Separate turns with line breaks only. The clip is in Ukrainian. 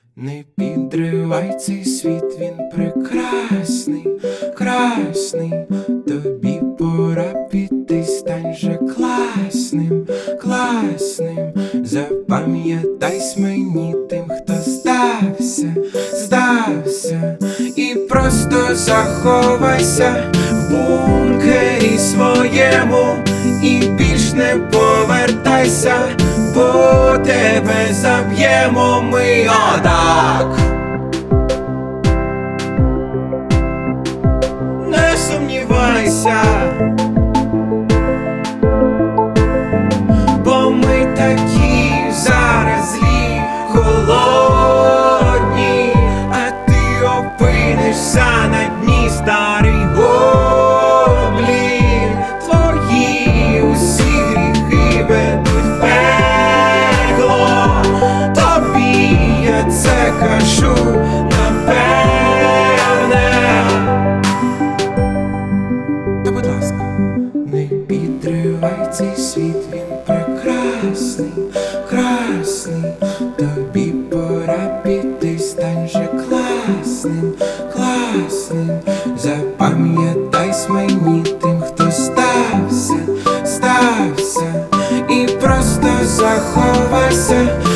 Не підривай цей світ, він прекрасний, красний. Тобі пора піти, стань же класним, класним. Запам'ятайсь мені тим, хто здався, здався. І просто заховайся в бункері своєму, і більш не повертайся, бо тебе заб'ємо ми отак. Не сумнівайся, бо ми такі зараз злі, холодні, а ти опинишся на дні, старий гоблін. Твої усі гріхи ведуть в пекло, тобі я це кажу напевне. Та будь ласка, не підривай цей світ, він прекрасний, красний. Тобі пора піти, стань же класним, класним. Запам'ятайсь мені тим, хто стався, стався. І просто заховайся